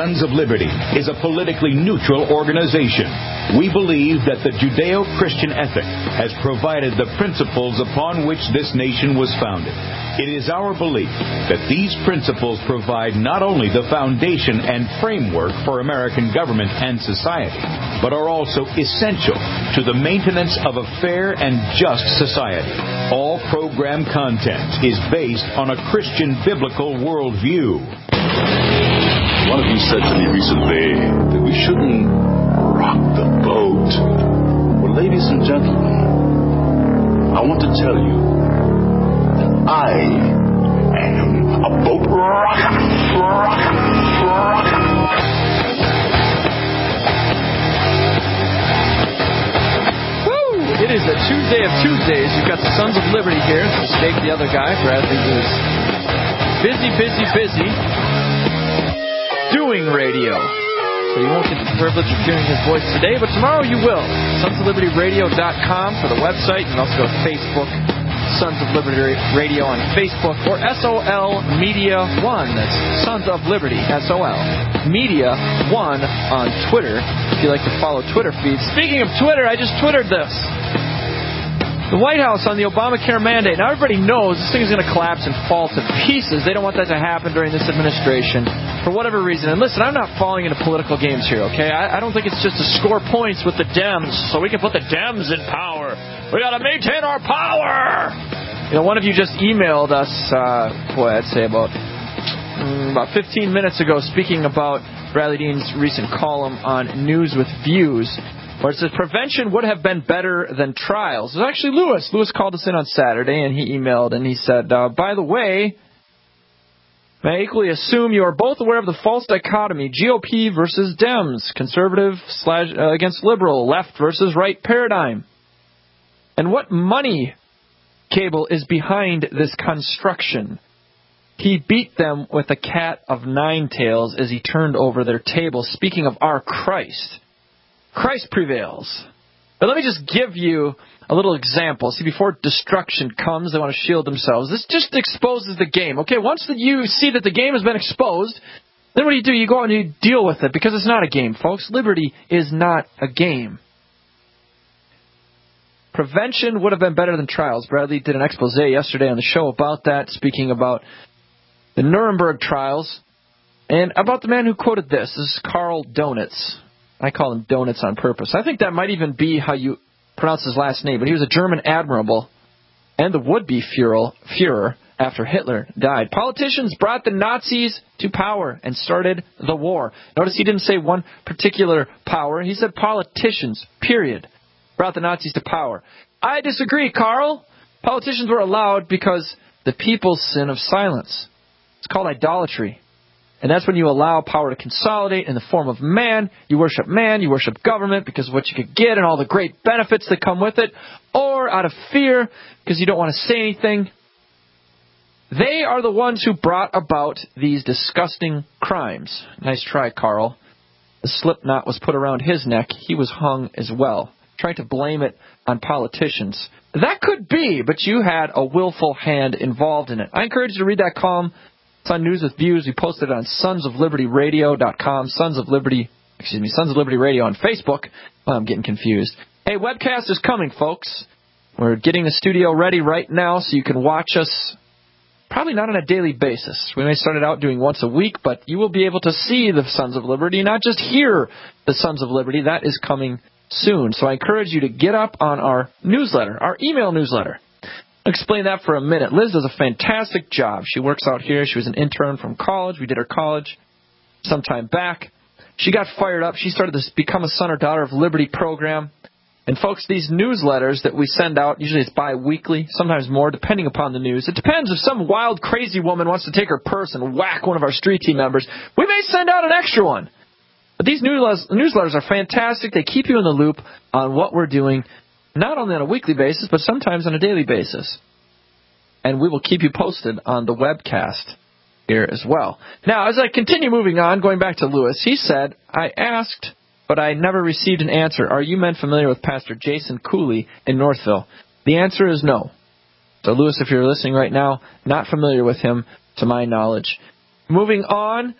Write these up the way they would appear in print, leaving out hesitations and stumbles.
Sons of Liberty is a politically neutral organization. We believe that the Judeo-Christian ethic has provided the principles upon which this nation was founded. It is our belief that these principles provide not only the foundation and framework for American government and society, but are also essential to the maintenance of a fair and just society. All program content is based on a Christian biblical worldview. One of you said to me recently that we shouldn't rock the boat. Well, ladies and gentlemen, I want to tell you that I am a boat rocker. It is a Tuesday of Tuesdays. You've got the Sons of Liberty here. Escape the other guy. Bradley is busy doing radio. So you won't get the privilege of hearing his voice today, but tomorrow you will. SonsOfLibertyRadio.com for the website. You can also go to Facebook, Sons of Liberty Radio on Facebook, or SOL Media 1. That's Sons of Liberty, SOL Media 1 on Twitter, if you like to follow Twitter feeds. Speaking of Twitter, I just Twittered this. The White House on the Obamacare mandate. Now, everybody knows this thing is going to collapse and fall to pieces. They don't want that to happen during this administration for whatever reason. And listen, I'm not falling into political games here, okay? I don't think it's just to score points with the Dems so we can put the Dems in power. We got to maintain our power. You know, one of you just emailed us, I'd say about 15 minutes ago, speaking about Bradley Dean's recent column on News with Views, where it says prevention would have been better than trials. It was actually Lewis. Lewis called us in on Saturday, and he emailed, and he said, by the way, may I equally assume you are both aware of the false dichotomy, GOP versus Dems, conservative against liberal, left versus right paradigm. And what money cable is behind this construction? He beat them with a cat of nine tails as he turned over their table. Speaking of our Christ, Christ prevails. But let me just give you a little example. See, before destruction comes, they want to shield themselves. This just exposes the game. Okay, once you see that the game has been exposed, then what do? You go out and you deal with it, because it's not a game, folks. Liberty is not a game. Prevention would have been better than trials. Bradley did an expose yesterday on the show about that, speaking about the Nuremberg trials and about the man who quoted this. This is Karl Donitz. I call him Donuts on purpose. I think that might even be how you pronounce his last name. But he was a German admiral and the would-be Führer after Hitler died. Politicians brought the Nazis to power and started the war. Notice he didn't say one particular power. He said politicians, period, brought the Nazis to power. I disagree, Karl. Politicians were allowed because the people's sin of silence. It's called idolatry. And that's when you allow power to consolidate in the form of man. You worship government because of what you could get and all the great benefits that come with it, or out of fear because you don't want to say anything. They are the ones who brought about these disgusting crimes. Nice try, Karl. The slip knot was put around his neck. He was hung as well, trying to blame it on politicians. That could be, but you had a willful hand involved in it. I encourage you to read that column. It's on News with Views. We posted it on SonsOfLibertyRadio.com. Sons of Liberty Radio on Facebook. Well, I'm getting confused. Hey, webcast is coming, folks. We're getting the studio ready right now so you can watch us. Probably not on a daily basis. We may start it out doing once a week, but you will be able to see the Sons of Liberty, not just hear the Sons of Liberty. That is coming soon. So I encourage you to get up on our newsletter, our email newsletter. I'll explain that for a minute. Liz does a fantastic job. She works out here. She was an intern from college. We did her college some time back. She got fired up. She started this Become a Son or Daughter of Liberty program. And, folks, these newsletters that we send out, usually it's bi-weekly, sometimes more, depending upon the news. It depends if some wild, crazy woman wants to take her purse and whack one of our street team members. We may send out an extra one. But these newsletters are fantastic. They keep you in the loop on what we're doing, not only on a weekly basis, but sometimes on a daily basis. And we will keep you posted on the webcast here as well. Now, as I continue moving on, going back to Lewis, he said, I asked, but I never received an answer. Are you men familiar with Pastor Jason Cooley in Northville? The answer is no. So, Lewis, if you're listening right now, not familiar with him, to my knowledge. Moving on,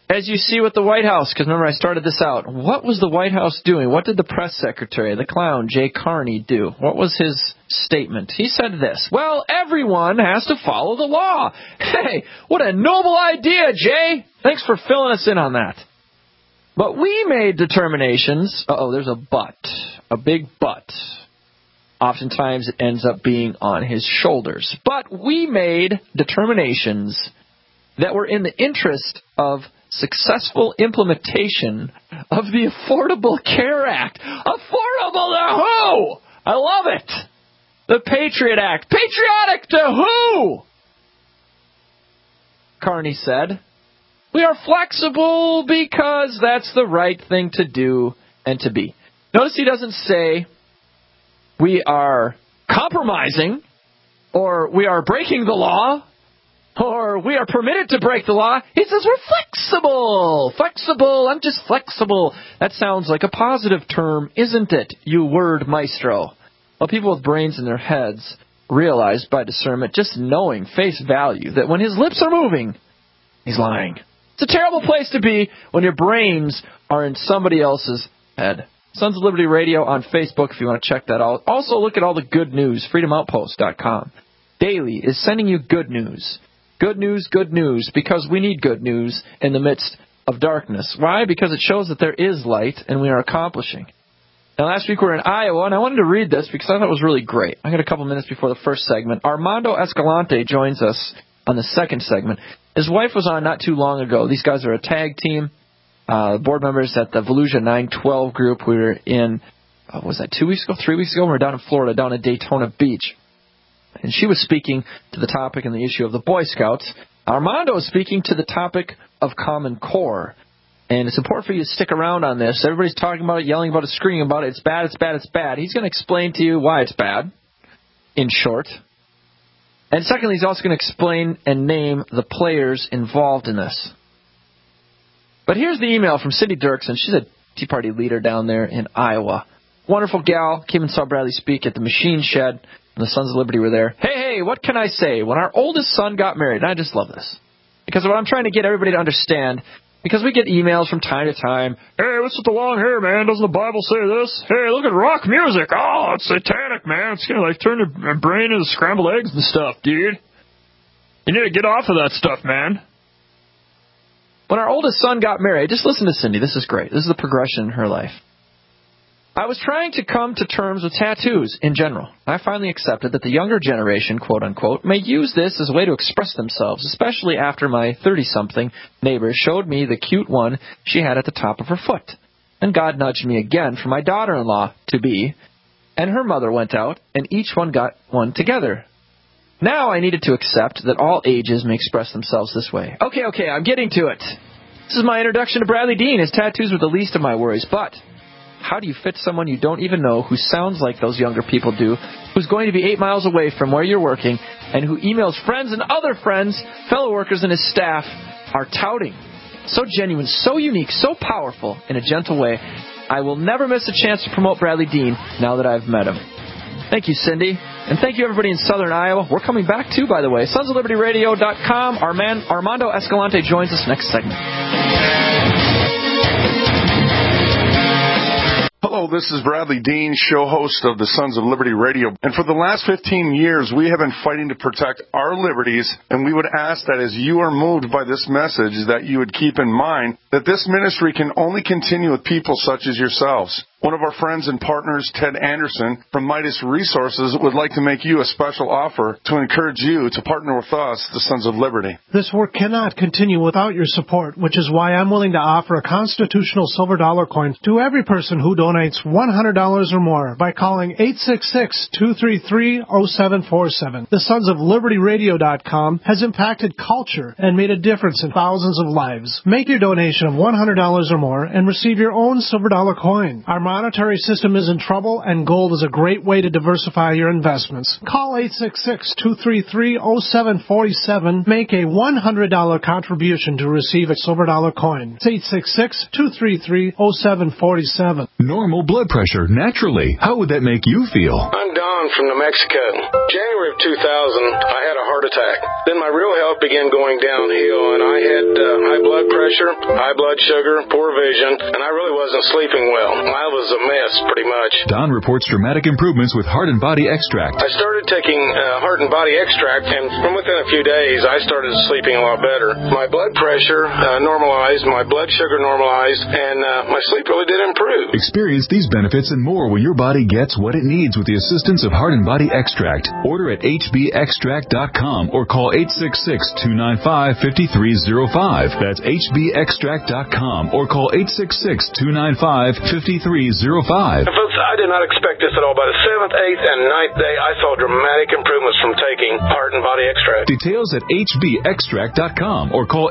As you see with the White House, because remember I started this out, what was the White House doing? What did the press secretary, the clown, Jay Carney, do? What was his statement? He said this, well, everyone has to follow the law. Hey, what a noble idea, Jay. Thanks for filling us in on that. But we made determinations. There's a but, a big but. Oftentimes it ends up being on his shoulders. But we made determinations that were in the interest of successful implementation of the Affordable Care Act. Affordable to who? I love it. The Patriot Act. Patriotic to who? Carney said, we are flexible because that's the right thing to do and to be. Notice he doesn't say we are compromising or we are breaking the law or we are permitted to break the law. He says we're flexible. Flexible. I'm just flexible. That sounds like a positive term, isn't it, you word maestro? Well, people with brains in their heads realize by discernment, just knowing face value, that when his lips are moving, he's lying. It's a terrible place to be when your brains are in somebody else's head. Sons of Liberty Radio on Facebook if you want to check that out. Also, look at all the good news, freedomoutpost.com. Daily is sending you good news. Good news, because we need good news in the midst of darkness. Why? Because it shows that there is light and we are accomplishing. Now, last week we were in Iowa, and I wanted to read this because I thought it was really great. I got a couple minutes before the first segment. Armando Escalante joins us on the second segment. His wife was on not too long ago. These guys are a tag team, board members at the Volusia 912 group. We were in, was that 2 weeks ago, 3 weeks ago? We were down in Florida, down at Daytona Beach. And she was speaking to the topic and the issue of the Boy Scouts. Armando is speaking to the topic of Common Core. And it's important for you to stick around on this. Everybody's talking about it, yelling about it, screaming about it. It's bad, it's bad, it's bad. He's going to explain to you why it's bad, in short. And secondly, he's also going to explain and name the players involved in this. But here's the email from Cindy Dirksen. She's a Tea Party leader down there in Iowa. Wonderful gal. Came and saw Bradley speak at the Machine Shed. And the Sons of Liberty were there. Hey, what can I say? When our oldest son got married, and I just love this. Because what I'm trying to get everybody to understand, because we get emails from time to time. Hey, what's with the long hair, man? Doesn't the Bible say this? Hey, look at rock music. Oh, it's satanic, man. It's going to like turn your brain into scrambled eggs and stuff, dude. You need to get off of that stuff, man. When our oldest son got married, just listen to Cindy. This is great. This is the progression in her life. I was trying to come to terms with tattoos in general. I finally accepted that the younger generation, quote-unquote, may use this as a way to express themselves, especially after my 30-something neighbor showed me the cute one she had at the top of her foot. And God nudged me again for my daughter-in-law-to-be, and her mother went out, and each one got one together. Now I needed to accept that all ages may express themselves this way. Okay, I'm getting to it. This is my introduction to Bradley Dean. His tattoos were the least of my worries, but how do you fit someone you don't even know who sounds like those younger people do, who's going to be 8 miles away from where you're working, and who emails friends and other friends, fellow workers and his staff, are touting? So genuine, so unique, so powerful in a gentle way. I will never miss a chance to promote Bradley Dean now that I've met him. Thank you, Cindy. And thank you, everybody in Southern Iowa. We're coming back, too, by the way. SonsOfLibertyRadio.com. Armando Escalante joins us next segment. Hello, this is Bradley Dean, show host of the Sons of Liberty Radio. And for the last 15 years, we have been fighting to protect our liberties, and we would ask that as you are moved by this message, that you would keep in mind that this ministry can only continue with people such as yourselves. One of our friends and partners, Ted Anderson, from Midas Resources, would like to make you a special offer to encourage you to partner with us, the Sons of Liberty. This work cannot continue without your support, which is why I'm willing to offer a constitutional silver dollar coin to every person who donates $100 or more by calling 866-233-0747. The Sons of Liberty Radio.com has impacted culture and made a difference in thousands of lives. Make your donation of $100 or more and receive your own silver dollar coin. Our monetary system is in trouble, and gold is a great way to diversify your investments. Call 866-233-0747. Make a $100 contribution to receive a silver dollar coin. It's 866-233-0747. Normal blood pressure, naturally. How would that make you feel? I'm Don from New Mexico. January of 2000, I had a heart attack. Then my real health began going downhill, and I had high blood pressure, high blood sugar, poor vision, and I really wasn't sleeping well. I was a mess, pretty much. Don reports dramatic improvements with Heart and Body Extract. I started taking Heart and Body Extract, and from within a few days, I started sleeping a lot better. My blood pressure normalized, my blood sugar normalized, and my sleep really did improve. Experience these benefits and more when your body gets what it needs with the assistance of Heart and Body Extract. Order at hbextract.com or call 866-295-5305. That's hbextract.com or call 866-295-5305. Folks, I did not expect this at all. By the 7th, 8th, and 9th day, I saw dramatic improvements from taking Heart and Body Extract. Details at hbextract.com or call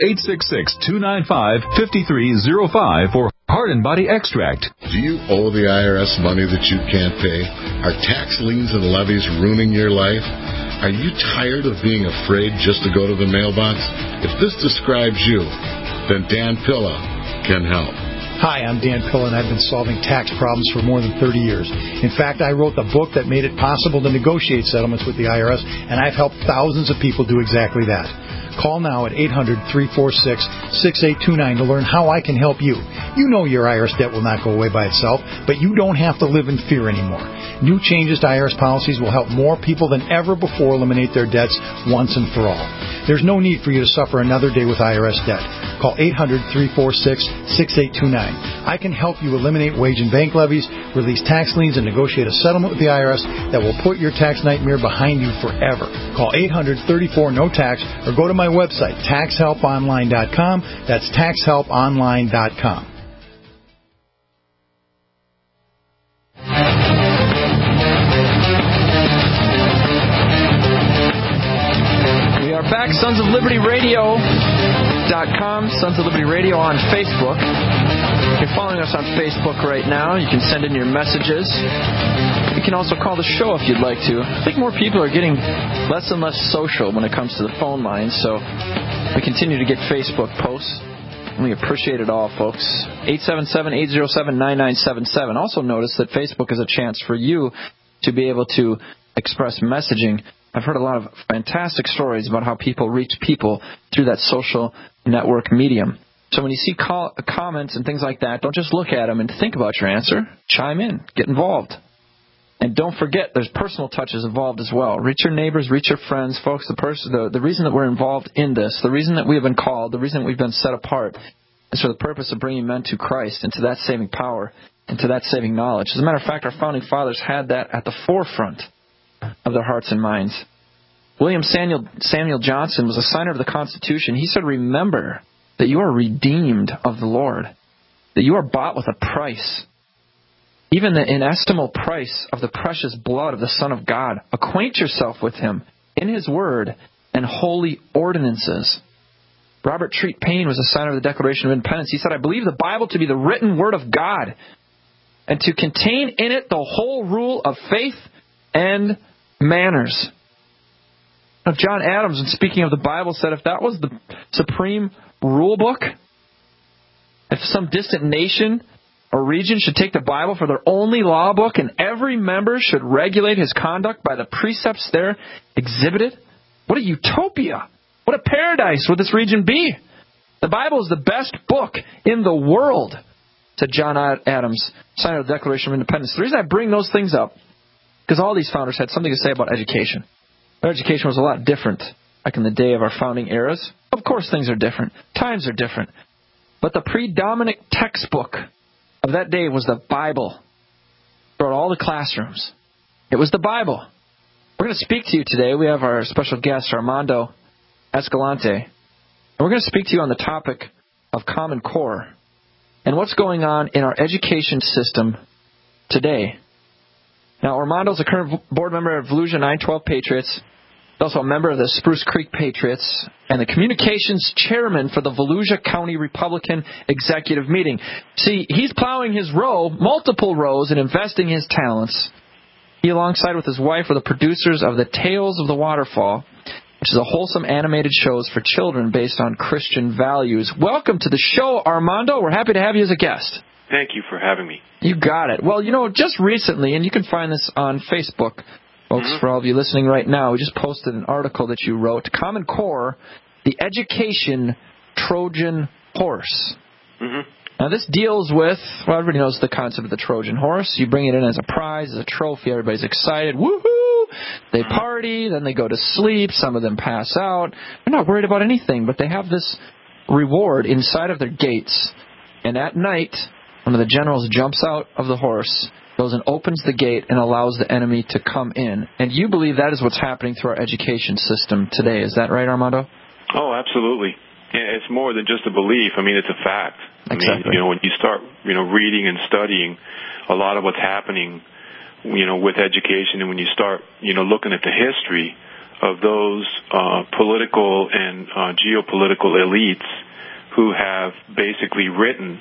866-295-5305 for Heart and Body Extract. Do you owe the IRS money that you can't pay? Are tax liens and levies ruining your life? Are you tired of being afraid just to go to the mailbox? If this describes you, then Dan Pilla can help. Hi, I'm Dan Pilla, and I've been solving tax problems for more than 30 years. In fact, I wrote the book that made it possible to negotiate settlements with the IRS, and I've helped thousands of people do exactly that. Call now at 800-346-6829 to learn how I can help you. You know your IRS debt will not go away by itself, but you don't have to live in fear anymore. New changes to IRS policies will help more people than ever before eliminate their debts once and for all. There's no need for you to suffer another day with IRS debt. Call 800-346-6829. I can help you eliminate wage and bank levies, release tax liens, and negotiate a settlement with the IRS that will put your tax nightmare behind you forever. Call 800-34-NO-TAX or go to my website, taxhelponline.com. That's taxhelponline.com. We are back, Sons of Liberty Radio.com, Sons of Liberty Radio on Facebook. If you're following us on Facebook right now, you can send in your messages. You can also call the show if you'd like to. I think more people are getting less and less social when it comes to the phone lines, so we continue to get Facebook posts. And we appreciate it all, folks. 877-807-9977. Also notice that Facebook is a chance for you to be able to express messaging. I've heard a lot of fantastic stories about how people reach people through that social network medium. So when you see comments and things like that, don't just look at them and think about your answer. Chime in. Get involved. And don't forget, there's personal touches involved as well. Reach your neighbors, reach your friends. Folks, the reason that we're involved in this, the reason that we have been called, the reason that we've been set apart is for the purpose of bringing men to Christ and to that saving power and to that saving knowledge. As a matter of fact, our founding fathers had that at the forefront of their hearts and minds. William Samuel Johnson was a signer of the Constitution. He said, remember that you are redeemed of the Lord, that you are bought with a price, even the inestimable price of the precious blood of the Son of God. Acquaint yourself with him in his word and holy ordinances. Robert Treat Paine was a signer of the Declaration of Independence. He said, I believe the Bible to be the written word of God and to contain in it the whole rule of faith and manners. Now, John Adams, in speaking of the Bible, said if that was the supreme rule book, if some distant nation or region should take the Bible for their only law book and every member should regulate his conduct by the precepts there exhibited, what a utopia! What a paradise would this region be? The Bible is the best book in the world, said John Adams, signer of the Declaration of Independence. The reason I bring those things up, because all these founders had something to say about education. Their education was a lot different back in the day of our founding eras. Of course things are different. Times are different. But the predominant textbook of that day was the Bible. Throughout all the classrooms, it was the Bible. We're going to speak to you today. We have our special guest, Armando Escalante. And we're going to speak to you on the topic of Common Core and what's going on in our education system today. Now, Armando's a current board member of Volusia 912 Patriots. He's also a member of the Spruce Creek Patriots and the communications chairman for the Volusia County Republican Executive Meeting. See, he's plowing his row, multiple rows, and investing his talents. He, alongside with his wife, are the producers of The Tales of the Waterfall, which is a wholesome animated shows for children based on Christian values. Welcome to the show, Armando. We're happy to have you as a guest. Thank you for having me. You got it. Well, just recently, and you can find this on Facebook, folks, for all of you listening right now, we just posted an article that you wrote, Common Core, the Education Trojan Horse. Now, this deals with, well, everybody knows the concept of the Trojan horse. You bring it in as a prize, as a trophy. Everybody's excited. Woohoo! They party, then they go to sleep. Some of them pass out. They're not worried about anything, but they have this reward inside of their gates. And at night, one of the generals jumps out of the horse, goes and opens the gate and allows the enemy to come in. And you believe that is what's happening through our education system today. Is that right, Armando? Oh, absolutely. Yeah, it's more than just a belief. I mean, it's a fact. Exactly. I mean, when you start, reading and studying a lot of what's happening, with education, and when you start, looking at the history of those political and geopolitical elites who have basically written,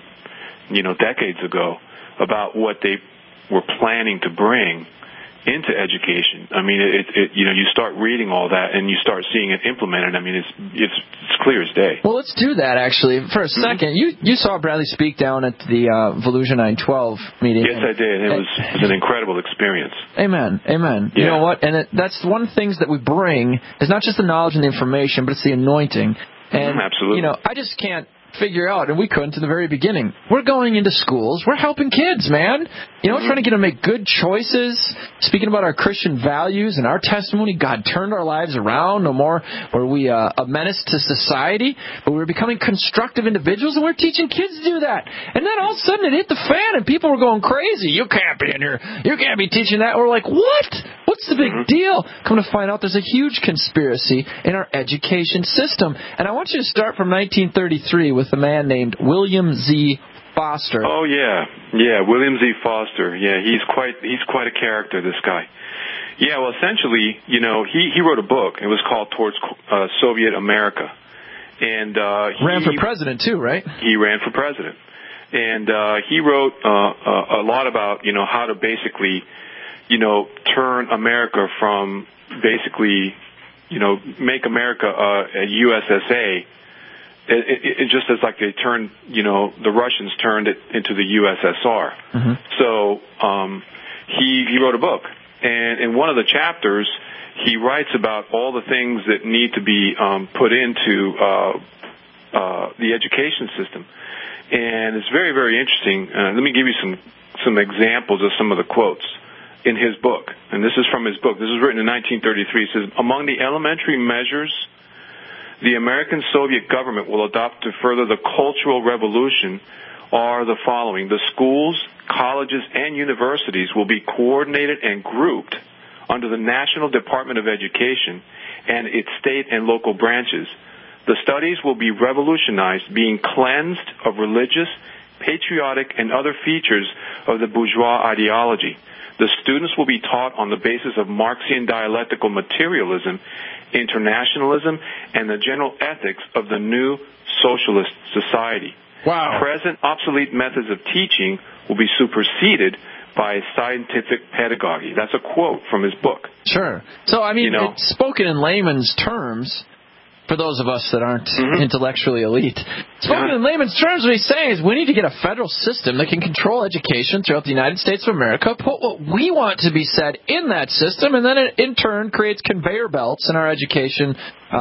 decades ago about what they were planning to bring into education. I mean, you start reading all that and you start seeing it implemented. I mean, it's clear as day. Well, let's do that, actually. For a second, you saw Bradley speak down at the Volusia 912 meeting. Yes, I did. It was an incredible experience. Amen. Amen. Yeah. You know what? And that's one of the things that we bring is not just the knowledge and the information, but it's the anointing. And, absolutely. I just can't figure out, and we couldn't in the very beginning. We're going into schools. We're helping kids, man. Trying to get them to make good choices. Speaking about our Christian values and our testimony, God turned our lives around. No more were we a menace to society, but we were becoming constructive individuals, and we're teaching kids to do that. And then all of a sudden it hit the fan, and people were going crazy. You can't be in here. You can't be teaching that. We're like, what? What's the big deal? Come to find out there's a huge conspiracy in our education system. And I want you to start from 1933 with a man named William Z. Foster. Oh, yeah. Yeah, William Z. Foster. Yeah, he's quite a character, this guy. Yeah, well, essentially, he wrote a book. It was called Towards Soviet America. And he ran for president, too, right? He ran for president. And he wrote a lot about, how to basically, turn America from basically, make America a USSA. It just as like they turned, the Russians turned it into the USSR. So he wrote a book. And in one of the chapters, he writes about all the things that need to be put into the education system. And it's very, very interesting. Let me give you some examples of some of the quotes in his book. And this is from his book. This was written in 1933. It says, among the elementary measures the American Soviet government will adopt to further the cultural revolution are the following. The schools, colleges, and universities will be coordinated and grouped under the National Department of Education and its state and local branches. The studies will be revolutionized, being cleansed of religious, patriotic, and other features of the bourgeois ideology. The students will be taught on the basis of Marxian dialectical materialism, internationalism, and the general ethics of the new socialist society. Wow. Present obsolete methods of teaching will be superseded by scientific pedagogy. That's a quote from his book. Sure. So, I mean, it's spoken in layman's terms, for those of us that aren't intellectually elite. Spoken in layman's terms, what he's saying is we need to get a federal system that can control education throughout the United States of America, put what we want to be said in that system, and then it in turn creates conveyor belts in our education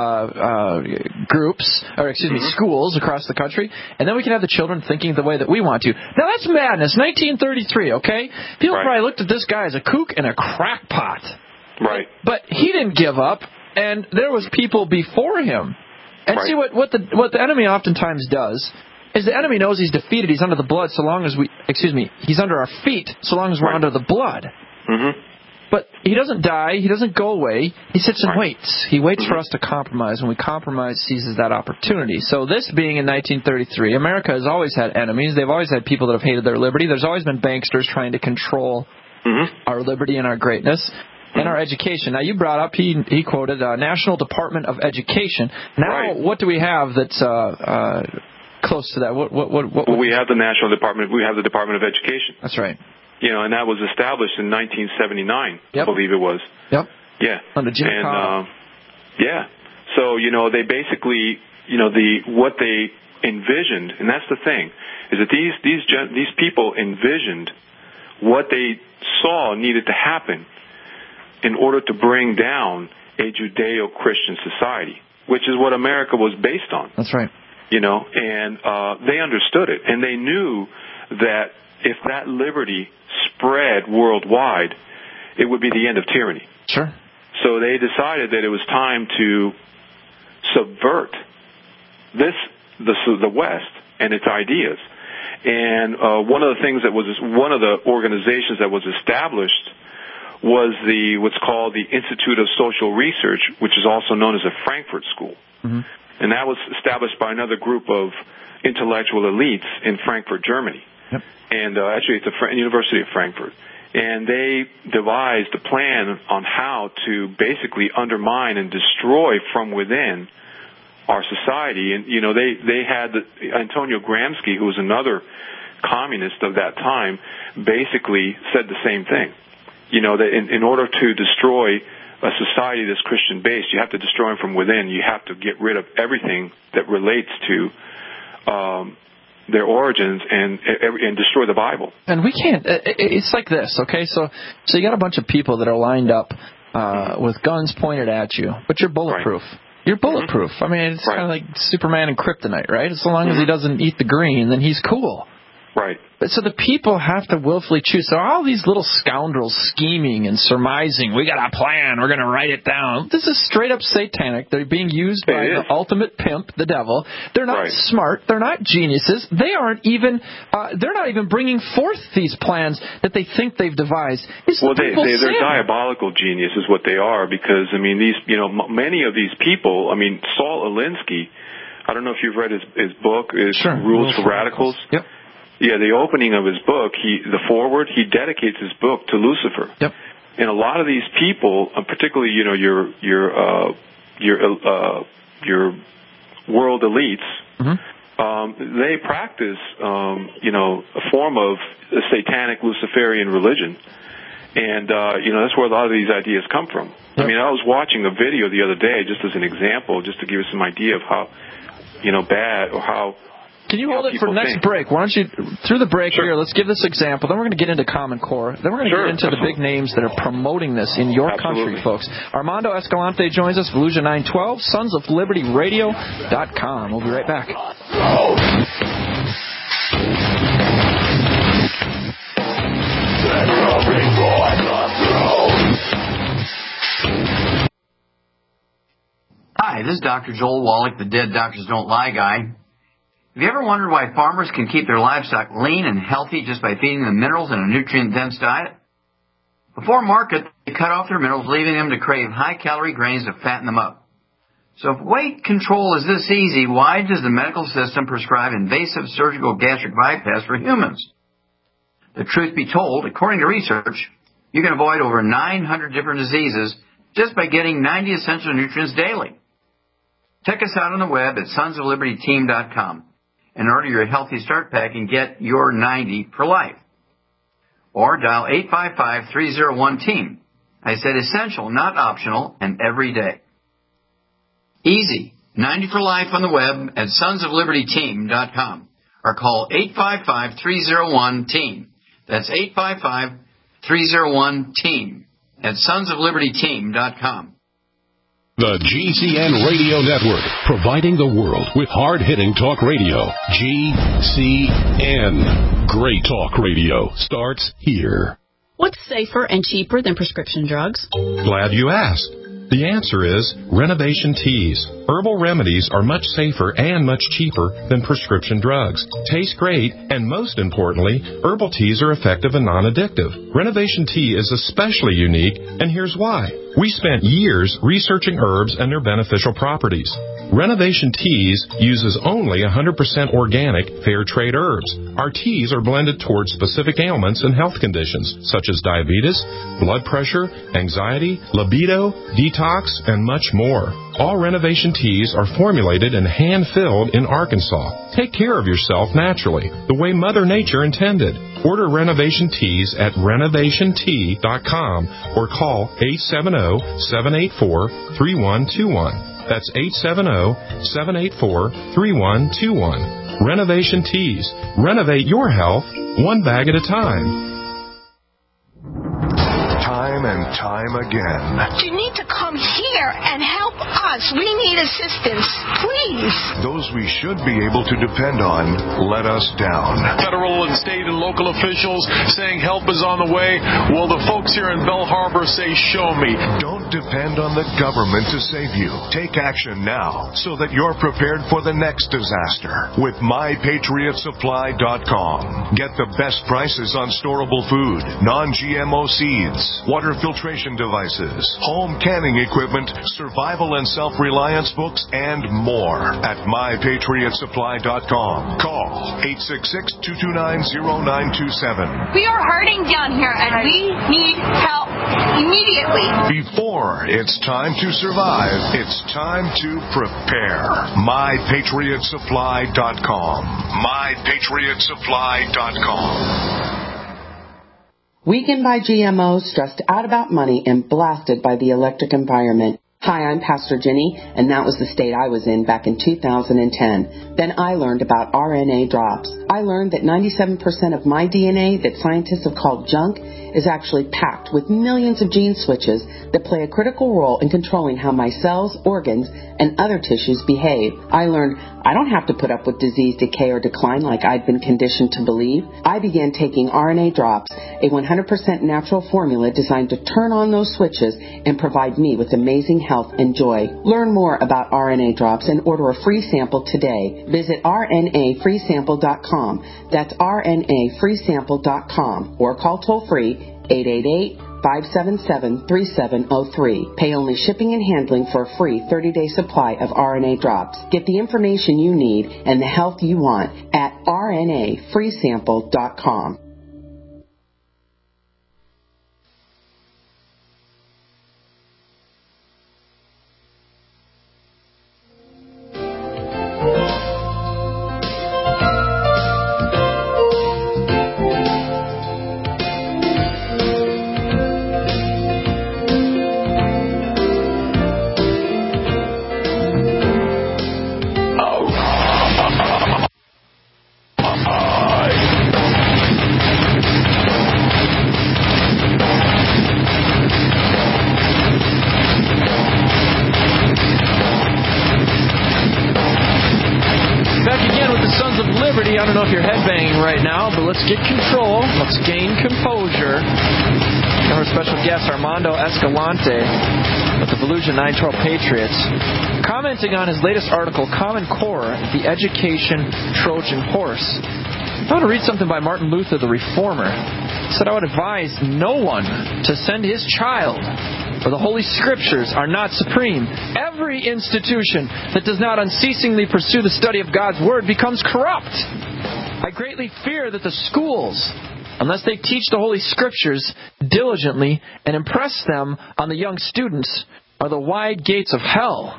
schools across the country, and then we can have the children thinking the way that we want to. Now, that's madness. 1933, okay? People probably looked at this guy as a kook and a crackpot. Right. But he didn't give up. And there was people before him. And see, what the enemy oftentimes does is the enemy knows he's defeated. He's under the blood so long as he's under our feet so long as we're under the blood. But he doesn't die. He doesn't go away. He sits and waits. He waits for us to compromise. When we compromise, seizes that opportunity. So this being in 1933, America has always had enemies. They've always had people that have hated their liberty. There's always been banksters trying to control our liberty and our greatness. and our education. Now, you brought up, he quoted National Department of Education. Now, what do we have that's close to that? What we have the National Department. We have the Department of Education. That's right. And that was established in 1979, I believe it was. Yep. Yeah. Under Jimmy Carter. So, they basically, what they envisioned, and that's the thing, is that these people envisioned what they saw needed to happen in order to bring down a Judeo-Christian society, which is what America was based on. That's right. And they understood it, and they knew that if that liberty spread worldwide, it would be the end of tyranny. Sure. So they decided that it was time to subvert the West and its ideas. And one of the organizations that was established was what's called the Institute of Social Research, which is also known as the Frankfurt School. Mm-hmm. And that was established by another group of intellectual elites in Frankfurt, Germany. Yep. And actually, it's the University of Frankfurt. And they devised a plan on how to basically undermine and destroy from within our society. And, they had Antonio Gramsci, who was another communist of that time, basically said the same thing. That in order to destroy a society that's Christian-based, you have to destroy them from within. You have to get rid of everything that relates to their origins and destroy the Bible. And we can't. It's like this, okay? So you got a bunch of people that are lined up with guns pointed at you, but you're bulletproof. Right. You're bulletproof. I mean, it's kind of like Superman and Kryptonite, right? As long as he doesn't eat the green, then he's cool. Right. But so the people have to willfully choose. So all these little scoundrels scheming and surmising, we got a plan, we're going to write it down. This is straight up satanic. They're being used by the ultimate pimp, the devil. They're not smart. They're not geniuses. They're not even bringing forth these plans that they think they've devised. They're diabolical genius is what they are, because many of these people. Saul Alinsky. I don't know if you've read his book. Rules for Radicals. Yep. Yeah, the opening of his book, the foreword, he dedicates his book to Lucifer. Yep. And a lot of these people, particularly your world elites, they practice a form of a satanic Luciferian religion, and that's where a lot of these ideas come from. Yep. I was watching a video the other day, just as an example, just to give you some idea of how bad or how. Can you hold it for the next break? Why don't you, through the break here, let's give this example. Then we're going to get into Common Core. Then we're going to get into the big names that are promoting this in your country, folks. Armando Escalante joins us, Volusia 912, sonsoflibertyradio.com. We'll be right back. Hi, this is Dr. Joel Wallach, the Dead Doctors Don't Lie guy. Have you ever wondered why farmers can keep their livestock lean and healthy just by feeding them minerals in a nutrient-dense diet? Before market, they cut off their minerals, leaving them to crave high-calorie grains to fatten them up. So if weight control is this easy, why does the medical system prescribe invasive surgical gastric bypass for humans? The truth be told, according to research, you can avoid over 900 different diseases just by getting 90 essential nutrients daily. Check us out on the web at sonsoflibertyteam.com. and order your Healthy Start Pack and get your 90 for life. Or dial 855-301-TEAM. I said essential, not optional, and every day. Easy. 90 for life on the web at sonsoflibertyteam.com. Or call 855-301-TEAM. That's 855-301-TEAM at sonsoflibertyteam.com. The GCN Radio Network, providing the world with hard-hitting talk radio. GCN. Great talk radio starts here. What's safer and cheaper than prescription drugs? Glad you asked. The answer is Renovation Teas. Herbal remedies are much safer and much cheaper than prescription drugs. Taste great, and most importantly, herbal teas are effective and non-addictive. Renovation Tea is especially unique, and here's why. We spent years researching herbs and their beneficial properties. Renovation Teas uses only 100% organic, fair trade herbs. Our teas are blended towards specific ailments and health conditions, such as diabetes, blood pressure, anxiety, libido, detox, and much more. All Renovation Teas are formulated and hand-filled in Arkansas. Take care of yourself naturally, the way Mother Nature intended. Order Renovation Teas at renovationtea.com or call 870-784-3121. That's 870-784-3121. Renovation Teas. Renovate your health one bag at a time. Time and time again. You need to come here and help us. We need assistance. Please. Those we should be able to depend on let us down. Federal and state and local officials saying help is on the way. Well, the folks here in Belle Harbor say, show me. Don't depend on the government to save you. Take action now so that you're prepared for the next disaster with MyPatriotSupply.com. Get the best prices on storable food, non-GMO seeds, water filtration devices, home canning equipment, survival and self-reliance books, and more at MyPatriotSupply.com. Call 866-229-0927. We are hurting down here, and we need help immediately. Before it's time to survive, it's time to prepare. MyPatriotSupply.com. MyPatriotSupply.com. Weakened by GMOs, stressed out about money, and blasted by the electric environment. Hi, I'm Pastor Jenny, and that was the state I was in back in 2010. Then I learned about RNA drops. I learned that 97% of my DNA that scientists have called junk is actually packed with millions of gene switches that play a critical role in controlling how my cells, organs, and other tissues behave. I learned I don't have to put up with disease, decay, or decline like I'd been conditioned to believe. I began taking RNA drops, a 100% natural formula designed to turn on those switches and provide me with amazing health and joy. Learn more about RNA drops and order a free sample today. Visit rnafreesample.com. That's rnafreesample.com or call toll-free 888-577-3703. Pay only shipping and handling for a free 30-day supply of RNA drops. Get the information you need and the health you want at rnafreesample.com. I don't know if you're headbanging right now, but let's get control. Let's gain composure. Our special guest, Armando Escalante of the Volusia 912 Patriots, commenting on his latest article, Common Core, the Education Trojan Horse. I want to read something by Martin Luther, the Reformer. He said, I would advise no one to send his child, for the Holy Scriptures are not supreme. Every institution that does not unceasingly pursue the study of God's Word becomes corrupt. I greatly fear that the schools, unless they teach the Holy Scriptures diligently and impress them on the young students, are the wide gates of hell.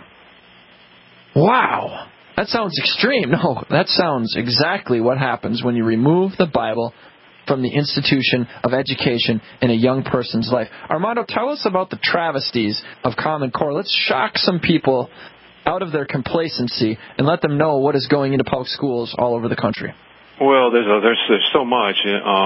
Wow. That sounds extreme. No, that sounds exactly what happens when you remove the Bible from the institution of education in a young person's life. Armando, tell us about the travesties of Common Core. Let's shock some people out of their complacency and let them know what is going into public schools all over the country. Well, there's so much.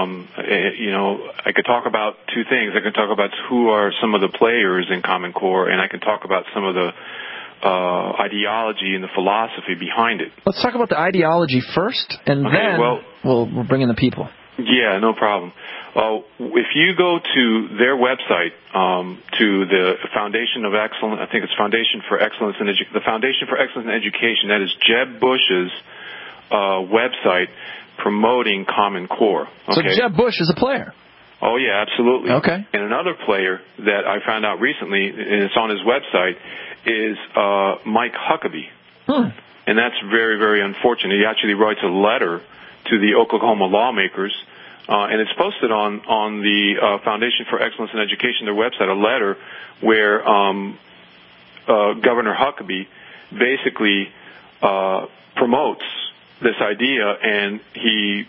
I could talk about two things. I can talk about who are some of the players in Common Core, and I can talk about some of the ideology and the philosophy behind it. Let's talk about the ideology first, and then we'll bring in the people. Yeah, no problem. If you go to their website, to the Foundation of Excellence, I think it's Foundation for Excellence in the Foundation for Excellence in Education. That is Jeb Bush's website promoting Common Core. Okay? So Jeb Bush is a player. Oh yeah, absolutely. Okay. And another player that I found out recently, and it's on his website, is Mike Huckabee. And that's very, very unfortunate. He actually writes a letter to the Oklahoma lawmakers, and it's posted on the Foundation for Excellence in Education, their website, a letter where Governor Huckabee basically promotes this idea, and he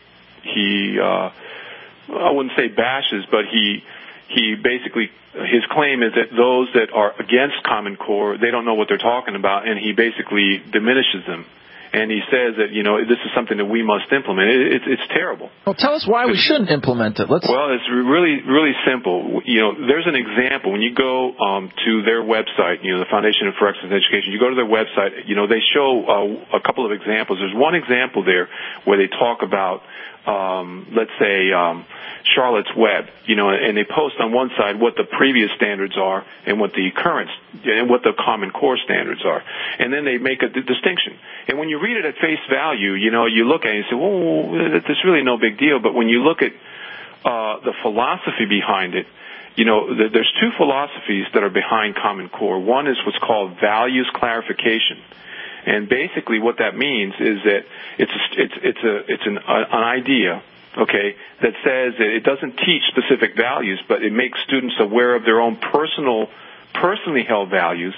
I wouldn't say bashes, but he basically, his claim is that those that are against Common Core, they don't know what they're talking about, and he basically diminishes them. And he says that, this is something that we must implement. It's terrible. Well, tell us why we shouldn't implement it. Well, it's really, really simple. There's an example. When you go to their website, the Foundation for Excellence in Education, you go to their website, they show a couple of examples. There's one example there where they talk about, let's say, Charlotte's Web, and they post on one side what the previous standards are and what the current and what the Common Core standards are. And then they make a distinction. And when you read it at face value, you look at it and you say, well, there's really no big deal. But when you look at the philosophy behind it, there's two philosophies that are behind Common Core. One is what's called values clarification. And basically what that means is that it's an idea, okay, that says that it doesn't teach specific values, but it makes students aware of their own personally held values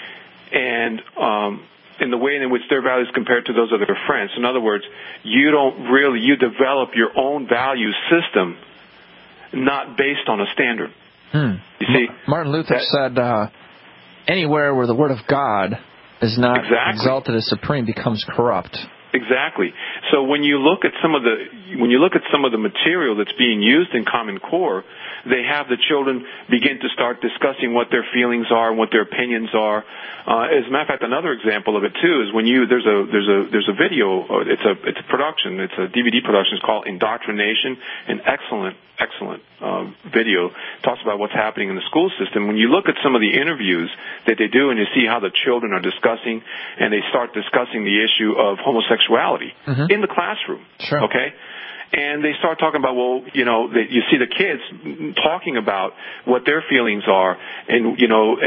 and in the way in which their values compare to those of their friends. In other words, you develop your own value system not based on a standard. You see, Martin Luther said, anywhere where the Word of God is not exalted as supreme becomes corrupt. Exactly. So when you look at some of the material that's being used in Common Core, they have the children begin to start discussing what their feelings are and what their opinions are. As a matter of fact, another example of it too is when there's a video. It's a production. It's a DVD production. It's called Indoctrination. An excellent video. Talks about what's happening in the school system. When you look at some of the interviews that they do and you see how the children are discussing, and they start discussing the issue of homosexuality in the classroom. Sure. Okay? And they start talking about, you see the kids talking about what their feelings are, and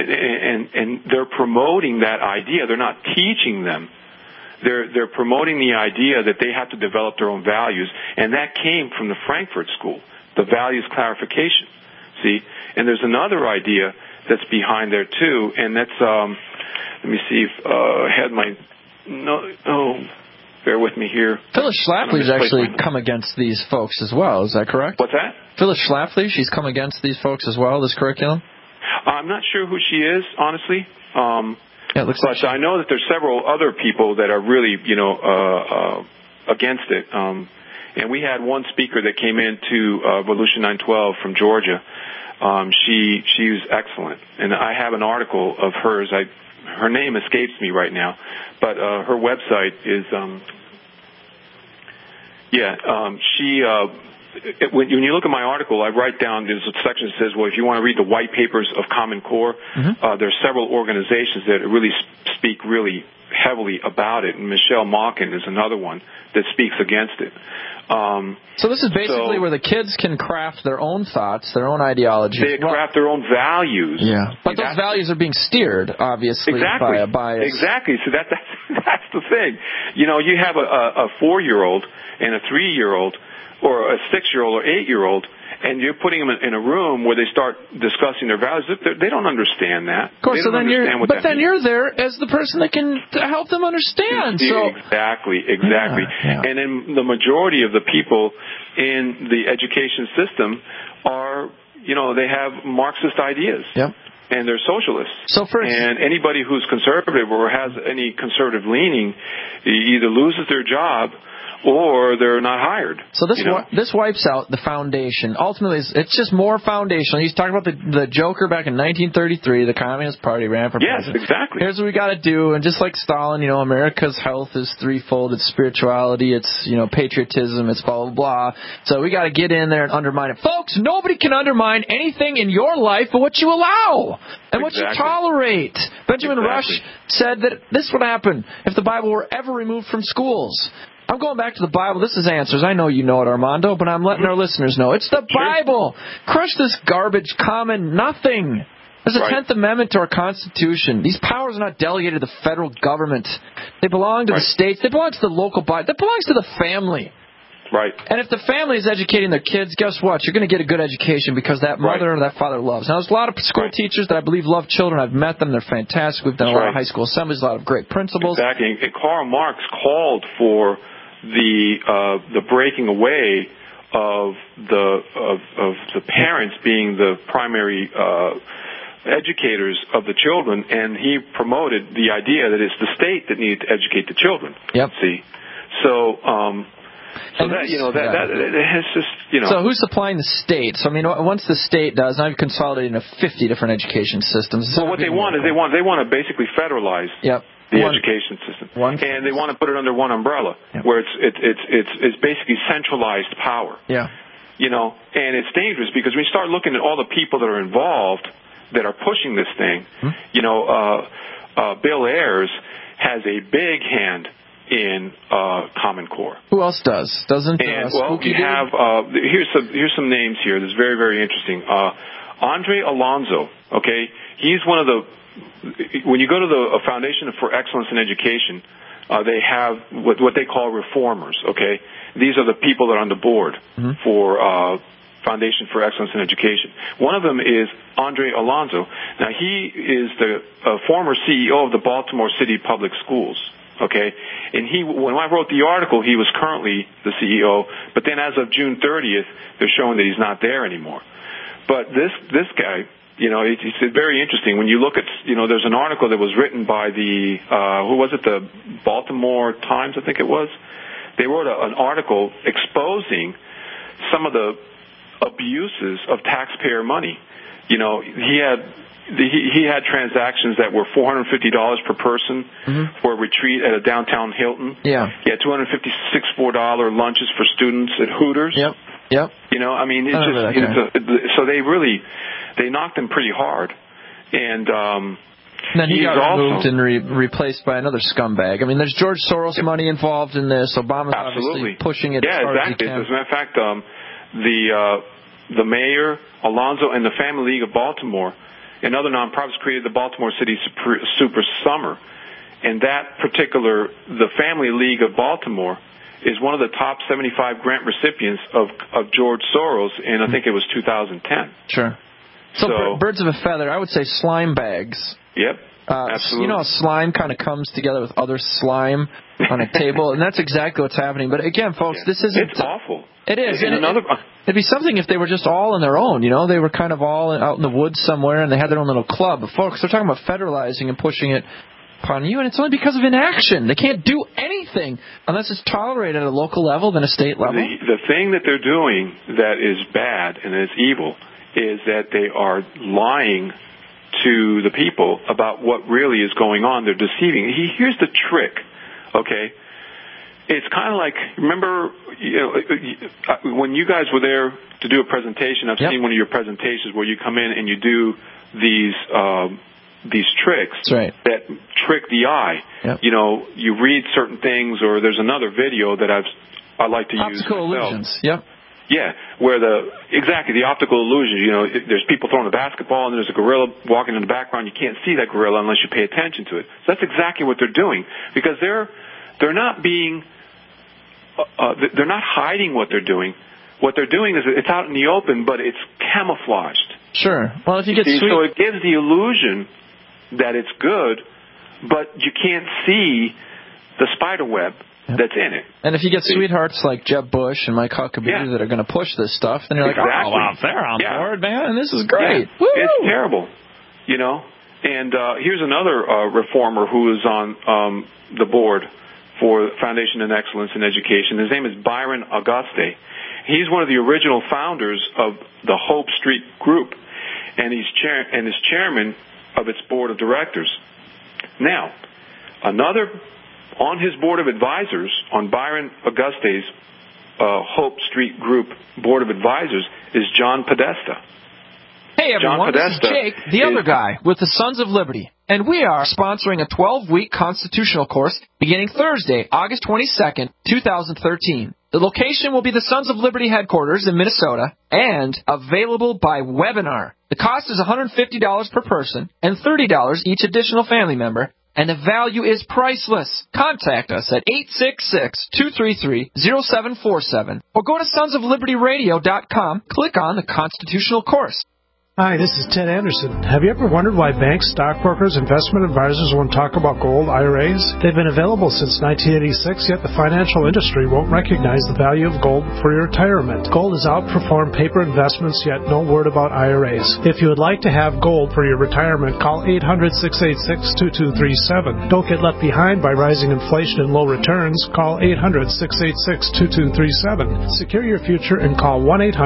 and they're promoting that idea. They're not teaching them. They're promoting the idea that they have to develop their own values, and that came from the Frankfurt School, the values clarification. See, and there's another idea that's behind there too, and that's let me see if I had my bear with me here. Phyllis Schlafly's actually come against these folks as well. Is that correct? What's that? Phyllis Schlafly, she's come against these folks as well, this curriculum? I'm not sure who she is, honestly. Yeah, it looks but I know that there's several other people that are really, against it. And we had one speaker that came into Volusia 912 from Georgia. She was excellent. And I have an article of hers. Her name escapes me right now, but her website is when you look at my article, I write down, there's a section that says, well, if you want to read the white papers of Common Core, there's several organizations that really speak really heavily about it, and Michelle Malkin is another one that speaks against it. So this is basically where the kids can craft their own thoughts, their own ideology. They craft their own values. Yeah, but those values are being steered, obviously, by a bias. Exactly. So that's the thing. You have a 4-year-old and a 3-year-old, or a 6-year-old or 8-year-old, and you're putting them in a room where they start discussing their values. They don't understand that. Of course, then you're there as the person that can help them understand. Exactly. Yeah. And then the majority of the people in the education system are, they have Marxist ideas. Yep. And they're socialists. And anybody who's conservative or has any conservative leaning either loses their job or they're not hired. So this wipes out the foundation. Ultimately, it's just more foundational. He's talking about the Joker back in 1933. The Communist Party ran for president. Yes, exactly. Here's what we got to do. And just like Stalin, America's health is threefold. It's spirituality. It's, patriotism. It's blah, blah, blah. So we got to get in there and undermine it. Folks, nobody can undermine anything in your life but what you allow and what you tolerate. Benjamin Rush said that this would happen if the Bible were ever removed from schools. I'm going back to the Bible. This is Answers. I know you know it, Armando, but I'm letting our listeners know. It's the Bible. Crush this garbage, common nothing. There's a 10th Amendment to our Constitution. These powers are not delegated to the federal government. They belong to the states. They belong to the local body. That belongs to the family. Right. And if the family is educating their kids, guess what? You're going to get a good education because that mother or that father loves. Now, there's a lot of school teachers that I believe love children. I've met them. They're fantastic. We've done a lot of high school assemblies, a lot of great principals. Exactly. And Karl Marx called for the breaking away of the parents being the primary educators of the children, and he promoted the idea that it's the state that needed to educate the children. Yep. See, so it's just, you know. So who's supplying the state? So I mean, once the state does, I've consolidated into 50 different education systems. Well, what they want is they want to basically federalize. Yep. The education system, and they want to put it under one umbrella, where it's basically centralized power. Yeah, you know, and it's dangerous because when you start looking at all the people that are involved that are pushing this thing, you know, Bill Ayers has a big hand in Common Core. Who else does? Doesn't? Well, you have here's some names here. That's very, very interesting. Andre Alonso. Okay, he's one of the. When you go to the Foundation for Excellence in Education, they have what they call reformers, okay? These are the people that are on the board for Foundation for Excellence in Education. One of them is Andre Alonso. Now, he is the former CEO of the Baltimore City Public Schools, okay? And when I wrote the article, he was currently the CEO, but then as of June 30th, they're showing that he's not there anymore. But this guy... You know, it's very interesting. When you look at, you know, there's an article that was written by the, the Baltimore Times, I think it was. They wrote an article exposing some of the abuses of taxpayer money. You know, he had transactions that were $450 per person for a retreat at a downtown Hilton. Yeah. He had $256 lunches for students at Hooters. Yep. You know, I mean, it's so they knocked him pretty hard, and then he got removed and replaced by another scumbag. I mean, there's George Soros money involved in this. Obama's obviously pushing it. Yeah, exactly. As a matter of fact, the mayor, Alonzo, and the Family League of Baltimore and other nonprofits created the Baltimore City Super Summer, and the Family League of Baltimore is one of the top 75 grant recipients of George Soros, and I think it was 2010. Sure. So birds of a feather, I would say slime bags. Yep, absolutely. You know how slime kind of comes together with other slime on a table, and that's exactly what's happening. But again, folks, this isn't... It's awful. It is. It'd be something if they were just all on their own, you know? They were kind of all out in the woods somewhere, and they had their own little club. But folks, they're talking about federalizing and pushing it upon you, and it's only because of inaction. They can't do anything unless it's tolerated at a local level than a state level. The thing that they're doing that is bad and is evil is that they are lying to the people about what really is going on. They're deceiving. Here's the trick, okay? It's kind of like, remember, you know, when you guys were there to do a presentation, I've seen one of your presentations where you come in and you do these tricks that trick the eye. Yep. You know, you read certain things, or there's another video that I like to use myself. Optical illusions. Yep. Yeah, where the optical illusion, you know, there's people throwing a basketball and there's a gorilla walking in the background. You can't see that gorilla unless you pay attention to it. So that's exactly what they're doing, because they're not being, they're not hiding what they're doing. What they're doing is it's out in the open, but it's camouflaged. Sure. Well, if you get so it gives the illusion that it's good, but you can't see the spider web that's in it. And if you get sweethearts like Jeb Bush and Mike Huckabee that are going to push this stuff, then you're like, oh, wow, they're on board, man. This is great. Yeah. It's terrible, you know. And here's another reformer who is on the board for Foundation in Excellence in Education. His name is Byron Auguste. He's one of the original founders of the Hope Street Group, and he's chairman of its board of directors. Now, on his board of advisors, on Byron Auguste's Hope Street Group board of advisors, is John Podesta. Hey, everyone, this is Jake, the other guy, with the Sons of Liberty. And we are sponsoring a 12-week constitutional course beginning Thursday, August 22nd, 2013. The location will be the Sons of Liberty headquarters in Minnesota and available by webinar. The cost is $150 per person and $30 each additional family member, and the value is priceless. Contact us at 866-233-0747 or go to sonsoflibertyradio.com. Click on the Constitutional Course. Hi, this is Ted Anderson. Have you ever wondered why banks, stockbrokers, investment advisors won't talk about gold IRAs? They've been available since 1986, yet the financial industry won't recognize the value of gold for your retirement. Gold has outperformed paper investments, yet no word about IRAs. If you would like to have gold for your retirement, call 800-686-2237. Don't get left behind by rising inflation and low returns. Call 800-686-2237. Secure your future and call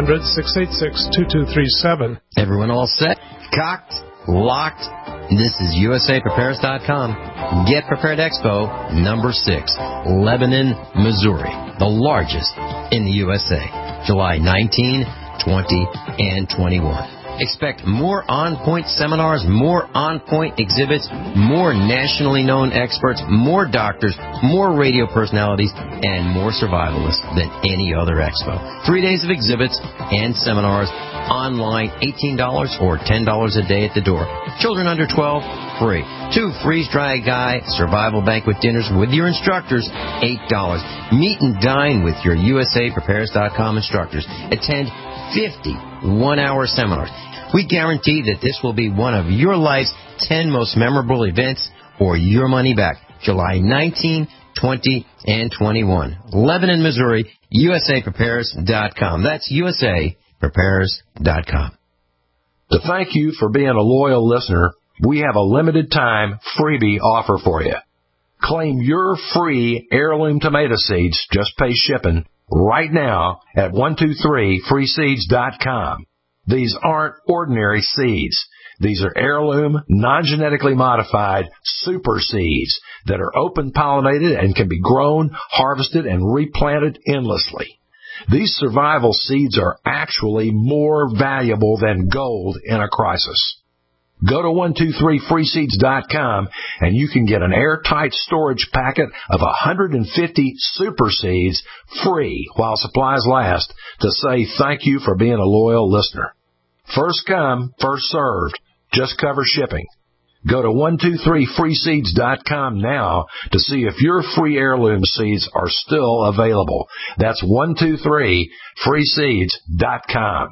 1-800-686-2237. Everyone all set? Cocked? Locked? This is USAPrepares.com. Get Prepared Expo number 6, Lebanon, Missouri, the largest in the USA, July 19, 20, and 21. Expect more on-point seminars, more on-point exhibits, more nationally known experts, more doctors, more radio personalities, and more survivalists than any other expo. 3 days of exhibits and seminars, online $18 or $10 a day at the door. Children under 12, free. 2 freeze-dry guy survival banquet dinners with your instructors, $8. Meet and dine with your USAPrepares.com instructors. Attend 50 one-hour seminars. We guarantee that this will be one of your life's 10 most memorable events or your money back. July 19, 20, and 21. Lebanon, Missouri, USAPrepares.com. That's USAPrepares.com. To thank you for being a loyal listener, we have a limited time freebie offer for you. Claim your free heirloom tomato seeds, just pay shipping, right now at 123freeseeds.com. These aren't ordinary seeds. These are heirloom, non-genetically modified super seeds that are open-pollinated and can be grown, harvested, and replanted endlessly. These survival seeds are actually more valuable than gold in a crisis. Go to 123freeseeds.com and you can get an airtight storage packet of 150 super seeds free while supplies last to say thank you for being a loyal listener. First come, first served. Just cover shipping. Go to 123freeseeds.com now to see if your free heirloom seeds are still available. That's 123freeseeds.com.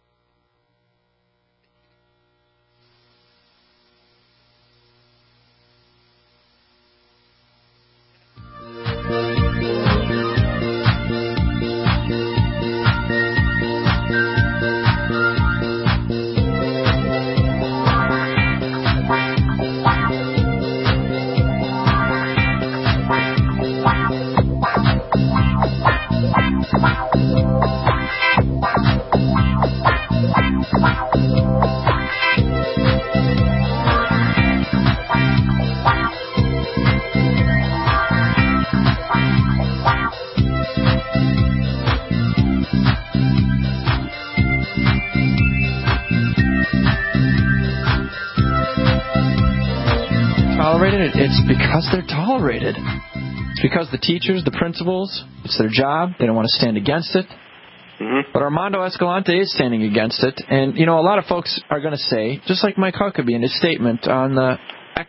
It's because they're tolerated. It's because the teachers, the principals, it's their job. They don't want to stand against it. Mm-hmm. But Armando Escalante is standing against it. And, a lot of folks are going to say, just like Mike Huckabee in his statement on the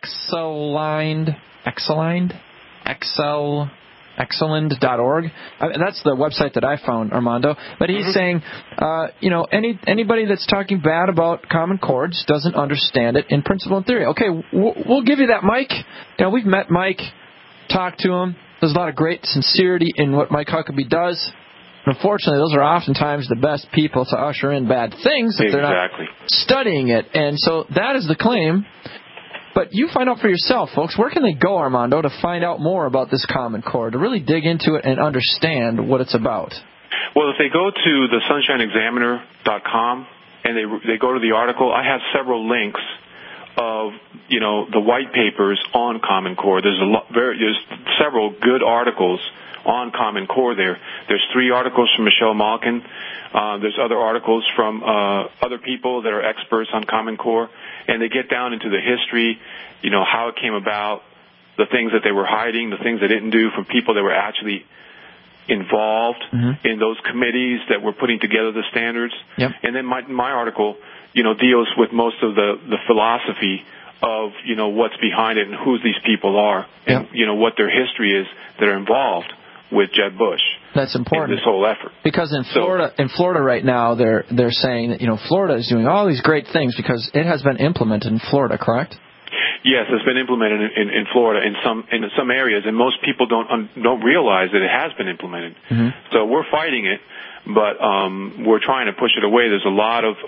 Excellend.org. That's the website that I found, Armando. But he's saying, anybody that's talking bad about Common Core just doesn't understand it in principle and theory. Okay, we'll give you that, Mike. We've met Mike, talked to him. There's a lot of great sincerity in what Mike Huckabee does. Unfortunately, those are oftentimes the best people to usher in bad things if they're not studying it. And so that is the claim. But you find out for yourself, folks. Where can they go, Armando, to find out more about this Common Core, to really dig into it and understand what it's about? Well, if they go to the sunshineexaminer.com and they go to the article, I have several links of the white papers on Common Core. There's several good articles on Common Core there. There's 3 articles from Michelle Malkin. There's other articles from other people that are experts on Common Core, and they get down into the history, how it came about, the things that they were hiding, the things they didn't do from people that were actually involved in those committees that were putting together the standards. Yep. And then my article, deals with most of the philosophy of, what's behind it and who these people are and, what their history is that are involved with Jeb Bush. That's important. In this whole effort. Because in Florida right now, they're saying that, Florida is doing all these great things because it has been implemented in Florida, correct? Yes, it's been implemented in Florida in some areas, and most people don't realize that it has been implemented. So we're fighting it, but we're trying to push it away. There's a lot of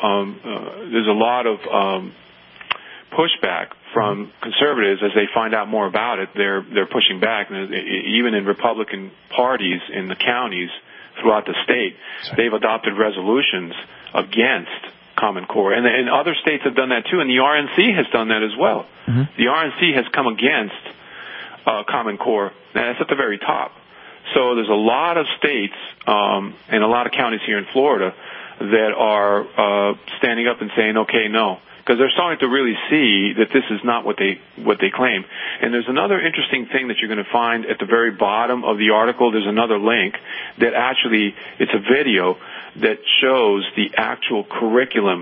pushback from conservatives as they find out more about it. They're pushing back, and even in Republican parties in the counties throughout the state, they've adopted resolutions against Common Core, and other states have done that too, and the RNC has done that as well. The RNC has come against Common Core, and that's at the very top. So there's a lot of states and a lot of counties here in Florida that are standing up and saying, okay, no, because they're starting to really see that this is not what they claim. And there's another interesting thing that you're going to find at the very bottom of the article. There's another link that actually, it's a video that shows the actual curriculum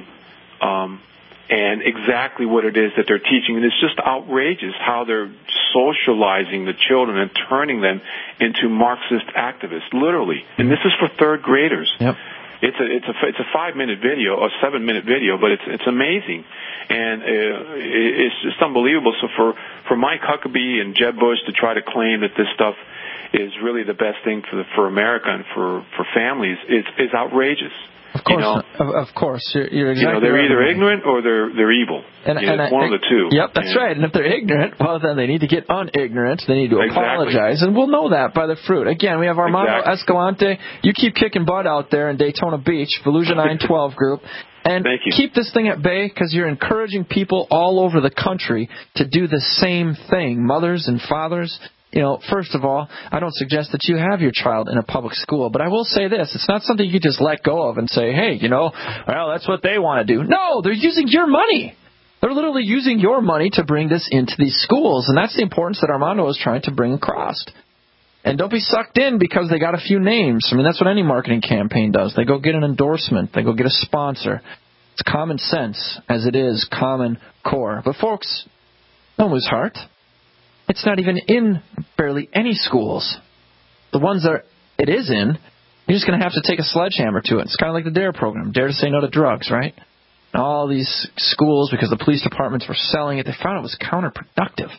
and exactly what it is that they're teaching. And it's just outrageous how they're socializing the children and turning them into Marxist activists, literally. And this is for third graders. Yep. It's a 5-minute video, or 7-minute video, but it's amazing, and it's just unbelievable. So for Mike Huckabee and Jeb Bush to try to claim that this stuff is really the best thing for America and for families is outrageous. Of course, of course, you're exactly they're right. either ignorant or they're evil. And it's one of the two. Yep, that's right. And if they're ignorant, well, then they need to get unignorant. They need to apologize, and we'll know that by the fruit. Again, we have Armando Escalante. You keep kicking butt out there in Daytona Beach, Fallujah 912 group. And keep this thing at bay, because you're encouraging people all over the country to do the same thing. Mothers and fathers, first of all, I don't suggest that you have your child in a public school, but I will say this. It's not something you just let go of and say, hey, well, that's what they want to do. No, they're using your money. They're literally using your money to bring this into these schools, and that's the importance that Armando is trying to bring across. And don't be sucked in because they got a few names. I mean, that's what any marketing campaign does. They go get an endorsement. They go get a sponsor. It's common sense, as it is Common Core. But, folks, don't lose heart. It's not even in barely any schools. The ones that it is in, you're just going to have to take a sledgehammer to it. It's kind of like the DARE program, Dare to Say No to Drugs, right? And all these schools, because the police departments were selling it, they found it was counterproductive.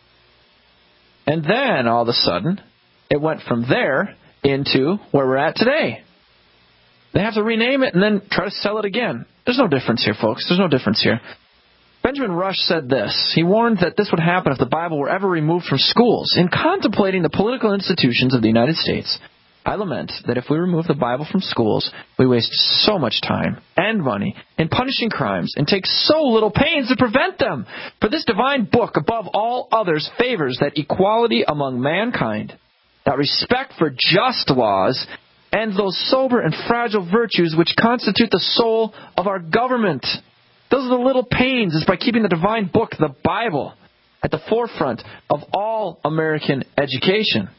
And then, all of a sudden, it went from there into where we're at today. They have to rename it and then try to sell it again. There's no difference here, folks. There's no difference here. Benjamin Rush said this. He warned that this would happen if the Bible were ever removed from schools. In contemplating the political institutions of the United States, I lament that if we remove the Bible from schools, we waste so much time and money in punishing crimes and take so little pains to prevent them. For this divine book, above all others, favors that equality among mankind, that respect for just laws, and those sober and fragile virtues which constitute the soul of our government. Those are the little pains. It's by keeping the divine book, the Bible, at the forefront of all American education.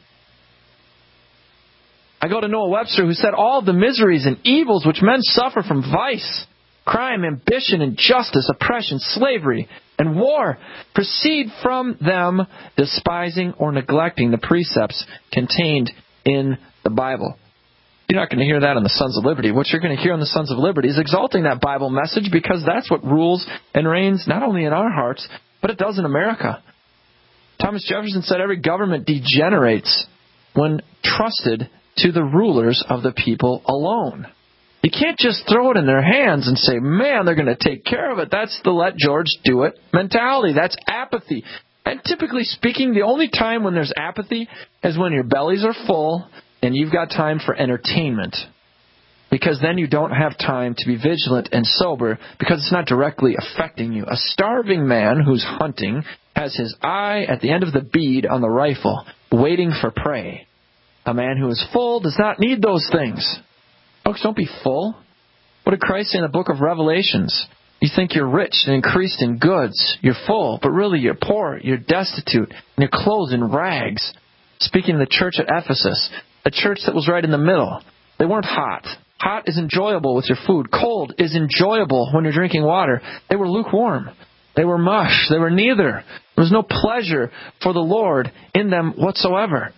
I go to Noah Webster, who said, all the miseries and evils which men suffer from vice, crime, ambition, injustice, oppression, slavery, and war proceed from them despising or neglecting the precepts contained in the Bible. You're not going to hear that on the Sons of Liberty. What you're going to hear on the Sons of Liberty is exalting that Bible message, because that's what rules and reigns not only in our hearts, but it does in America. Thomas Jefferson said every government degenerates when trusted to the rulers of the people alone. You can't just throw it in their hands and say, man, they're going to take care of it. That's the let George do it mentality. That's apathy. And typically speaking, the only time when there's apathy is when your bellies are full and you've got time for entertainment. Because then you don't have time to be vigilant and sober, because it's not directly affecting you. A starving man who's hunting has his eye at the end of the bead on the rifle, waiting for prey. A man who is full does not need those things. Folks, don't be full. What did Christ say in the book of Revelations? You think you're rich and increased in goods. You're full, but really you're poor, you're destitute, and you're clothed in rags. Speaking of the church at Ephesus, a church that was right in the middle. They weren't hot. Hot is enjoyable with your food. Cold is enjoyable when you're drinking water. They were lukewarm. They were mush. They were neither. There was no pleasure for the Lord in them whatsoever.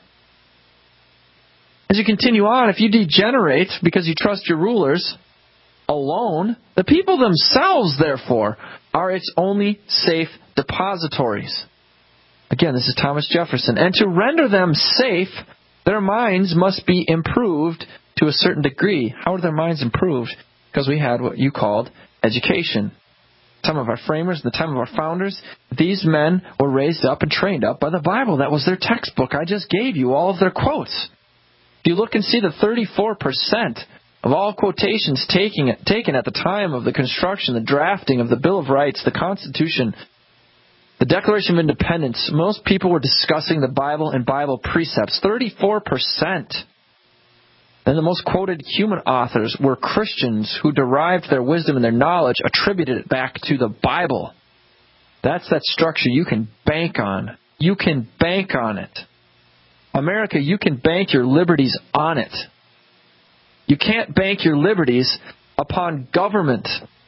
As you continue on, if you degenerate because you trust your rulers alone, the people themselves, therefore, are its only safe depositories. Again, this is Thomas Jefferson. And to render them safe, their minds must be improved to a certain degree. How are their minds improved? Because we had what you called education. The time of our framers, the time of our founders, these men were raised up and trained up by the Bible. That was their textbook. I just gave you all of their quotes. If you look and see the 34% of all quotations taken at the time of the construction, the drafting of the Bill of Rights, the Constitution, the Declaration of Independence, most people were discussing the Bible and Bible precepts. 34%. And the most quoted human authors were Christians who derived their wisdom and their knowledge, attributed it back to the Bible. That's that structure you can bank on. You can bank on it. America, you can bank your liberties on it. You can't bank your liberties upon government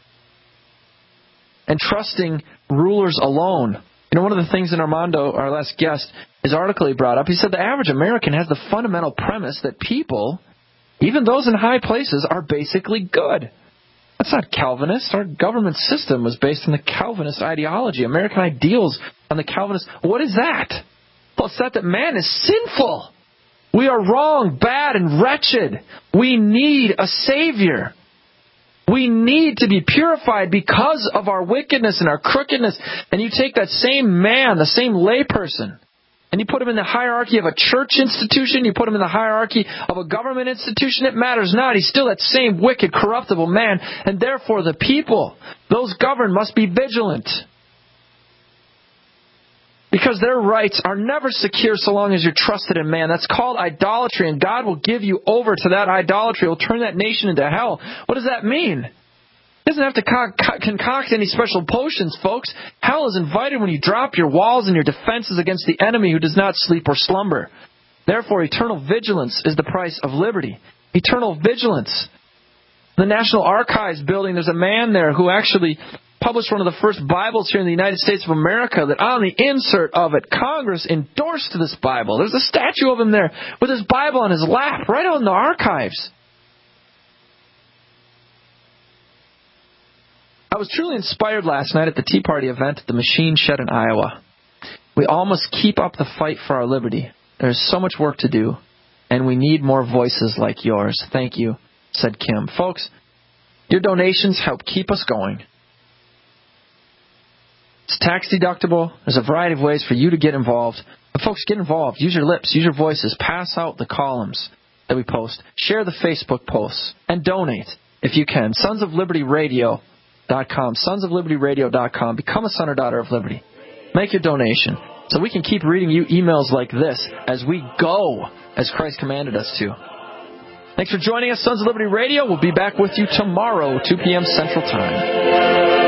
and trusting rulers alone. You know, one of the things in Armando, our last guest, his article he brought up, he said the average American has the fundamental premise that people, even those in high places, are basically good. That's not Calvinist. Our government system was based on the Calvinist ideology. American ideals on the Calvinist. What is that? Well, it's that man is sinful. We are wrong, bad, and wretched. We need a Savior. We need to be purified because of our wickedness and our crookedness. And you take that same man, the same layperson, and you put him in the hierarchy of a church institution, you put him in the hierarchy of a government institution, it matters not. He's still that same wicked, corruptible man. And therefore the people, those governed, must be vigilant. Because their rights are never secure so long as you're trusted in man. That's called idolatry, and God will give you over to that idolatry. He'll turn that nation into hell. What does that mean? He doesn't have to concoct any special potions, folks. Hell is invited when you drop your walls and your defenses against the enemy who does not sleep or slumber. Therefore, eternal vigilance is the price of liberty. Eternal vigilance. The National Archives building, there's a man there who actually published one of the first Bibles here in the United States of America, that on the insert of it, Congress endorsed this Bible. There's a statue of him there with his Bible on his lap, right on the archives. I was truly inspired last night at the Tea Party event at the Machine Shed in Iowa. We all must keep up the fight for our liberty. There's so much work to do, and we need more voices like yours. Thank you, said Kim. Folks, your donations help keep us going. It's tax deductible. There's a variety of ways for you to get involved. But folks, get involved. Use your lips. Use your voices. Pass out the columns that we post. Share the Facebook posts. And donate if you can. SonsOfLibertyRadio.com. SonsOfLibertyRadio.com. Become a son or daughter of liberty. Make your donation so we can keep reading you emails like this as we go, as Christ commanded us to. Thanks for joining us, Sons of Liberty Radio. We'll be back with you tomorrow, 2 p.m. Central Time.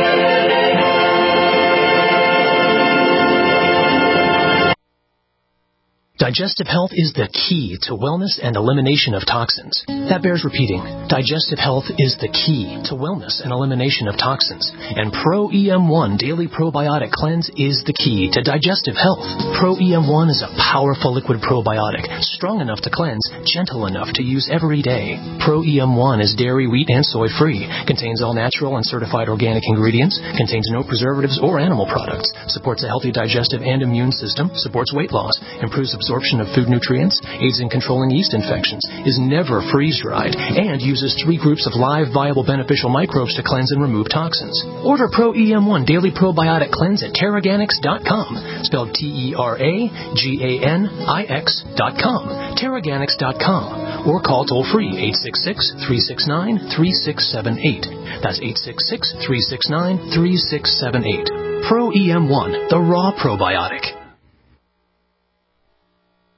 Digestive health is the key to wellness and elimination of toxins. That bears repeating. Digestive health is the key to wellness and elimination of toxins. And Pro-EM1 Daily Probiotic Cleanse is the key to digestive health. Pro-EM1 is a powerful liquid probiotic, strong enough to cleanse, gentle enough to use every day. Pro-EM1 is dairy, wheat, and soy-free, contains all natural and certified organic ingredients, contains no preservatives or animal products, supports a healthy digestive and immune system, supports weight loss, improves absorption of food nutrients, aids in controlling yeast infections, is never freeze-dried, and uses 3 groups of live, viable, beneficial microbes to cleanse and remove toxins. Order Pro-EM1 Daily Probiotic Cleanse at Teraganix.com, spelled Teraganix.com, Teraganix.com, or call toll-free 866-369-3678. That's 866-369-3678. Pro-EM1, the raw probiotic.